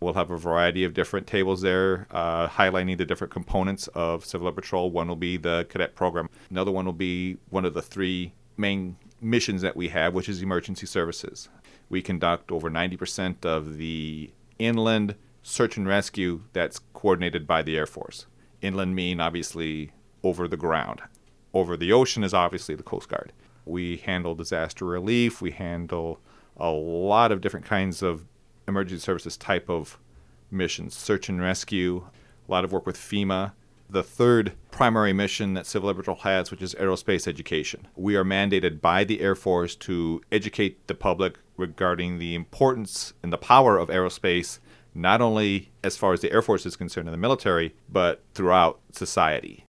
We'll have a variety of different tables there highlighting the different components of Civil Air Patrol. One will be the cadet program. Another one will be one of the three main missions that we have, which is emergency services. We conduct over 90% of the inland search and rescue that's coordinated by the Air Force. Inland mean obviously over the ground. Over the ocean is obviously the Coast Guard. We handle disaster relief. We handle a lot of different kinds of emergency services type of missions, search and rescue, a lot of work with FEMA. The third primary mission that Civil Air Patrol has, which is aerospace education. We are mandated by the Air Force to educate the public regarding the importance and the power of aerospace, not only as far as the Air Force is concerned in the military, but throughout society.